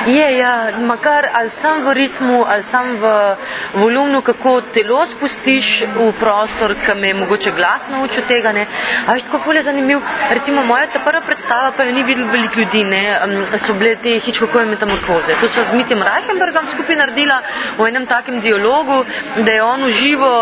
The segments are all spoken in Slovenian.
Ja, makar ali sem v ritmu, ali sem v volumnu, kako telo spustiš v prostor, ki me je mogoče glas naučil tega, ne. A veš, tako ful je zanimiv, recimo moja ta prva predstava, pa jo ni videlo veliko ljudi, ne, so bile te Hitchcockove Metamorfoze. To sva z Mitjem Reichenbergom skupaj naredila v enem takem dialogu, da je on v živo,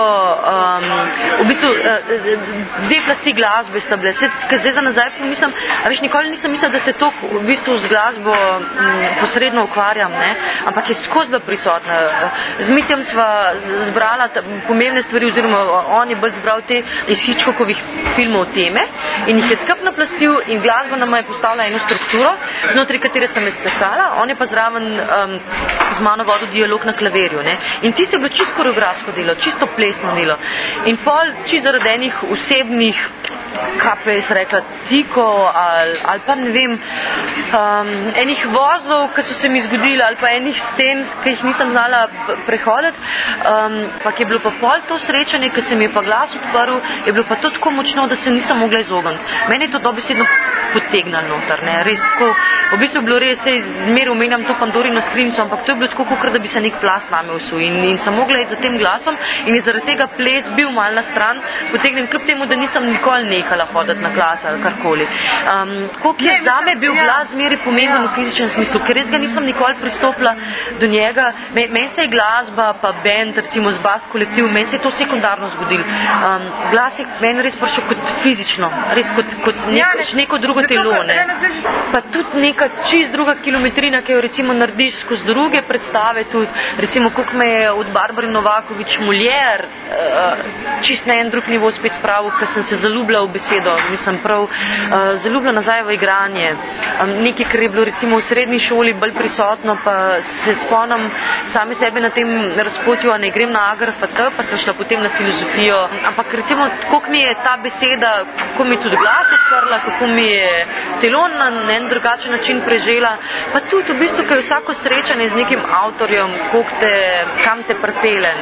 v bistvu, dve plasti glasbe sta bile. Ker zdaj za nazaj pomislim, a veš, nikoli nisem mislila, da se to v bistvu z glasbo posredno ukvarjam, ne, ampak je skozi bila prisotna. Z Mitjem sva zbrala pomembne stvari, oziroma on je bolj zbral te iz Hitchcockovih filmov teme in jih je skupaj naplastil in glasba nama je postavila eno strukturo, znotraj katere sem jaz plesala, on je pa zraven z mano vodil dialog na klavirju, ne. In tisto je bilo čisto koreografsko delo, čisto plesno delo. In pol čisto zaradi enih osebnih, kaj pa jaz rekla, tikov ali pa ne vem, enih vozlov, ki so se mi zgodili, ali pa enih sten, ki jih nisem znala prehoditi, pa je bilo pa pol to srečanje, ki se mi je pa glas odprl, je bilo pa to tako močno, da se nisem mogla izogniti. Meni je to dobesedno potegnilo noter, ne, res tako, v bistvu je bilo res, zmeraj omenjam to Pandorino skrinjico, ampak to je bilo tako, kakor da bi se nek plas name usul in sem mogla iti za tem glasom in je zaradi tega ples bil mal na stran potegnen, kljub temu, da nisem nikoli nehala hoditi na glas ali karkoli. Koliko je zame bil glas zmeraj pomemben v fizičnem smislu, ker res ga nisem nikoli pristopila do njega. Meni se je glasba pa band, recimo z bas kolektiv, meni se je to sekundarno zgodilo. Glas je meni res prišel kot fizično, res kot neko drugo telo, ne. Pa tudi neka čist druga kilometrina, ki jo recimo narediš skozi druge predstave tudi, recimo koliko me je od Barbare Novaković Molière čist na en drug nivo spet spravil, ker sem se zaljubila v besedo, mislim prav zaljubila nazaj v igranje. Nekaj, kar je bilo recimo v srednji šoli bolj prisotno, pa se spomnim same sebe na tem razpotju, a ne grem na AGRFT, pa sem šla potem na filozofijo, ampak recimo koliko mi je ta beseda, kako mi je tudi glas odprla, kako mi je telo na en drugačen način prežela, pa tudi v bistvu, ker je vsako srečanje z nekim avtorjem, kam te pripelje.